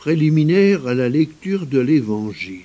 Préliminaire à la lecture de l'Évangile.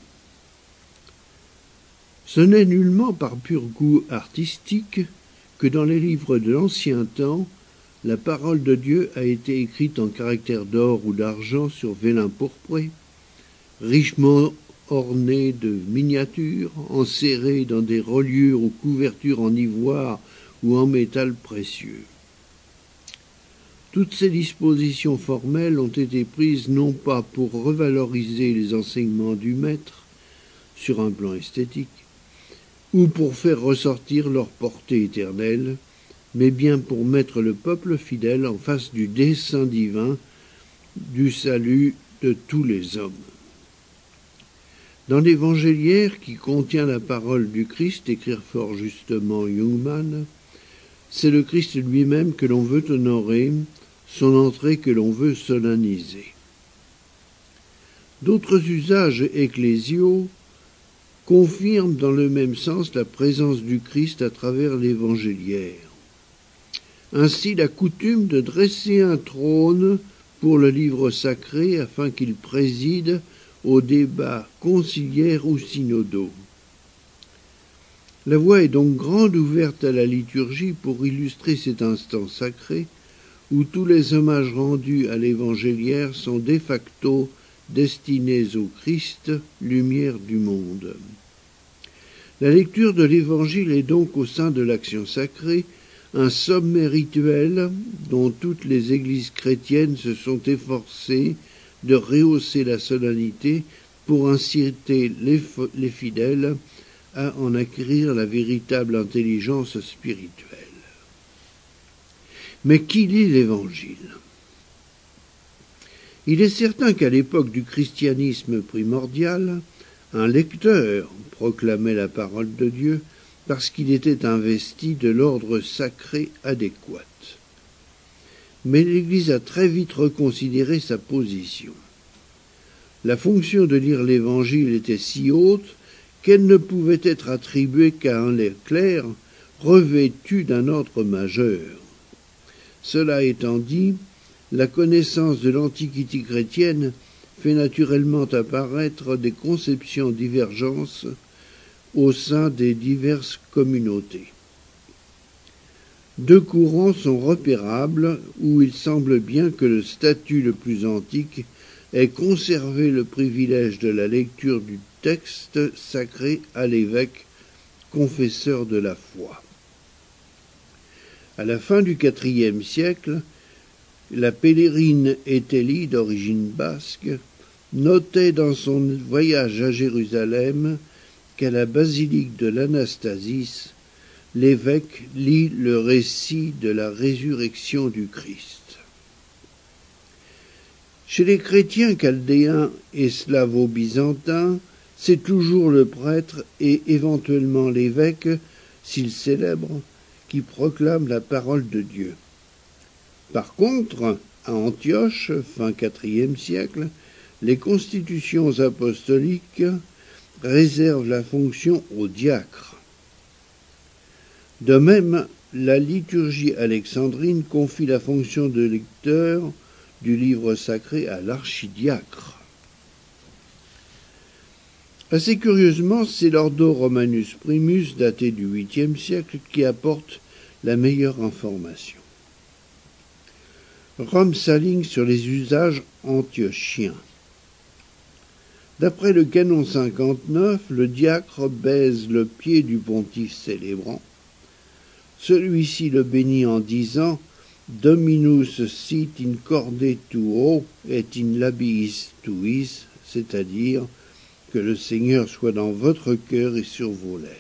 Ce n'est nullement par pur goût artistique que dans les livres de l'ancien temps, la parole de Dieu a été écrite en caractères d'or ou d'argent sur vélin pourpré, richement ornée de miniatures, enserrée dans des reliures ou couvertures en ivoire ou en métal précieux. Toutes ces dispositions formelles ont été prises non pas pour revaloriser les enseignements du maître sur un plan esthétique, ou pour faire ressortir leur portée éternelle, mais bien pour mettre le peuple fidèle en face du dessein divin du salut de tous les hommes. Dans l'Évangéliaire qui contient la parole du Christ, écrire fort justement Jungmann, c'est le Christ lui-même que l'on veut honorer, son entrée que l'on veut solenniser. D'autres usages ecclésiaux confirment dans le même sens la présence du Christ à travers l'Évangéliaire. Ainsi, la coutume de dresser un trône pour le livre sacré afin qu'il préside aux débats conciliaires ou synodaux. La voie est donc grande ouverte à la liturgie pour illustrer cet instant sacré où tous les hommages rendus à l'Évangéliaire sont de facto destinés au Christ, lumière du monde. La lecture de l'Évangile est donc au sein de l'action sacrée un sommet rituel dont toutes les églises chrétiennes se sont efforcées de rehausser la solennité pour inciter les fidèles à en acquérir la véritable intelligence spirituelle. Mais qui lit l'Évangile ? Il est certain qu'à l'époque du christianisme primordial, un lecteur proclamait la parole de Dieu parce qu'il était investi de l'ordre sacré adéquat. Mais l'Église a très vite reconsidéré sa position. La fonction de lire l'Évangile était si haute qu'elle ne pouvait être attribuée qu'à un clerc revêtu d'un ordre majeur. Cela étant dit, la connaissance de l'Antiquité chrétienne fait naturellement apparaître des conceptions divergences au sein des diverses communautés. Deux courants sont repérables où il semble bien que le statut le plus antique ait conservé le privilège de la lecture du texte sacré à l'évêque, confesseur de la foi. À la fin du IVe siècle, la pèlerine Étélie, d'origine basque, notait dans son voyage à Jérusalem qu'à la basilique de l'Anastasis, l'évêque lit le récit de la résurrection du Christ. Chez les chrétiens chaldéens et slavo-byzantins, c'est toujours le prêtre et éventuellement l'évêque, s'il célèbre, qui proclame la parole de Dieu. Par contre, à Antioche, fin IVe siècle, les constitutions apostoliques réservent la fonction aux diacres. De même, la liturgie alexandrine confie la fonction de lecteur du livre sacré à l'archidiacre. Assez curieusement, c'est l'Ordo Romanus Primus, daté du 8e siècle, qui apporte la meilleure information. Rome s'aligne sur les usages antiochiens. D'après le canon 59, le diacre baise le pied du pontife célébrant. Celui-ci le bénit en disant « Dominus sit in corde tuo et in labiis tuis », c'est-à-dire que le Seigneur soit dans votre cœur et sur vos lèvres.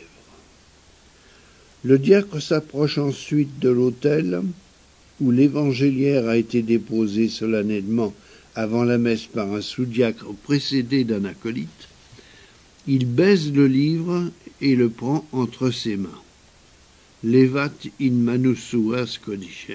Le diacre s'approche ensuite de l'autel, où l'évangéliaire a été déposé solennellement avant la messe par un sous-diacre précédé d'un acolyte. Il baise le livre et le prend entre ses mains. Levat in manus suas codicem.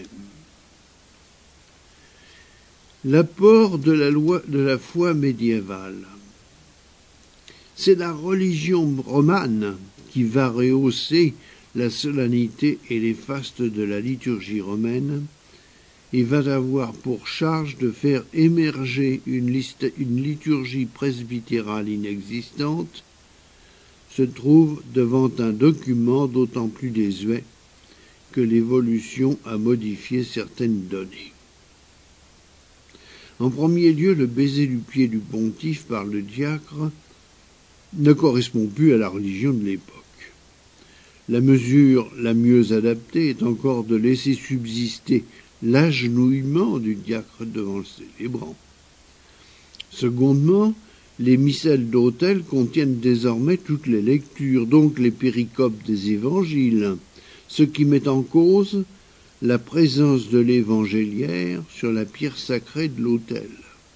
L'apport de la foi médiévale. C'est la religion romane qui va rehausser la solennité et les fastes de la liturgie romaine, et va avoir pour charge de faire émerger une liturgie presbytérale inexistante, se trouve devant un document d'autant plus désuet que l'évolution a modifié certaines données. En premier lieu, le baiser du pied du pontife par le diacre ne correspond plus à la religion de l'époque. La mesure la mieux adaptée est encore de laisser subsister l'agenouillement du diacre devant le célébrant. Secondement, les missels d'autel contiennent désormais toutes les lectures, donc les péricopes des évangiles, ce qui met en cause la présence de l'évangéliaire sur la pierre sacrée de l'autel.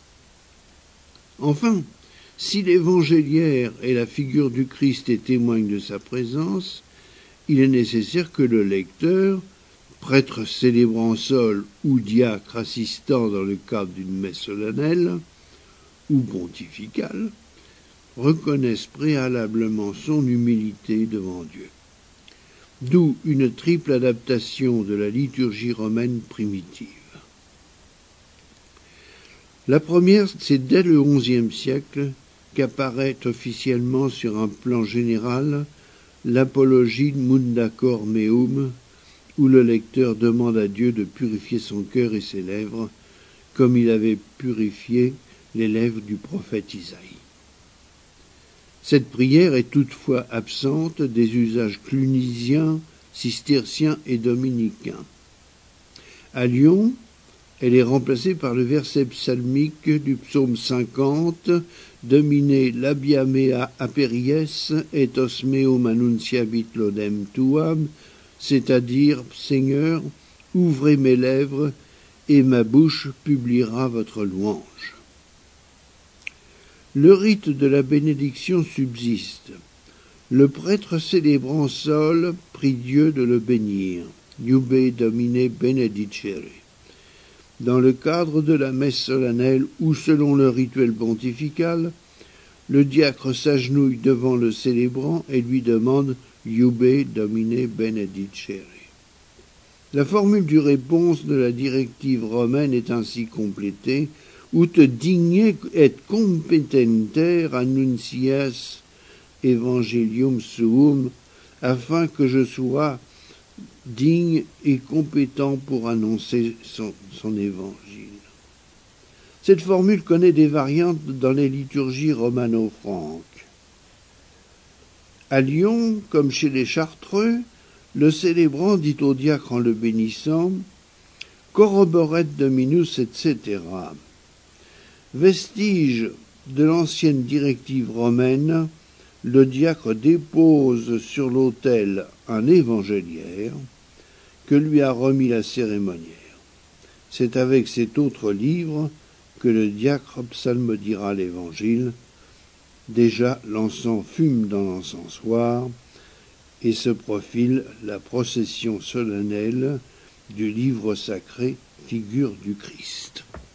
Enfin, si l'évangéliaire est la figure du Christ et témoigne de sa présence, il est nécessaire que le lecteur, prêtre célébrant seul ou diacre assistant dans le cadre d'une messe solennelle ou pontificale, reconnaisse préalablement son humilité devant Dieu. D'où une triple adaptation de la liturgie romaine primitive. La première, c'est dès le XIe siècle qu'apparaît officiellement sur un plan général l'apologie Munda Cor Meum, où le lecteur demande à Dieu de purifier son cœur et ses lèvres, comme il avait purifié les lèvres du prophète Isaïe. Cette prière est toutefois absente des usages clunisiens, cisterciens et dominicains. À Lyon, elle est remplacée par le verset psalmique du psaume 50, Domine labia mea aperies et os meum annunciabit lodem tuam, c'est-à-dire, Seigneur, ouvrez mes lèvres et ma bouche publiera votre louange. Le rite de la bénédiction subsiste. Le prêtre célébrant seul prie Dieu de le bénir. Iube Domine benedicere. Dans le cadre de la messe solennelle ou selon le rituel pontifical, le diacre s'agenouille devant le célébrant et lui demande Iube Domine benedicere. La formule du réponse de la directive romaine est ainsi complétée: ut digne et competenter annuncias evangelium suum, afin que je sois digne et compétent pour annoncer son évangile. Cette formule connaît des variantes dans les liturgies romano-franques. À Lyon, comme chez les Chartreux, le célébrant dit au diacre en le bénissant « corroboret dominus, etc. » Vestige de l'ancienne directive romaine, le diacre dépose sur l'autel un évangéliaire que lui a remis la cérémonière. C'est avec cet autre livre que le diacre psalmodiera l'évangile. Déjà l'encens fume dans l'encensoir et se profile la procession solennelle du livre sacré, figure du Christ.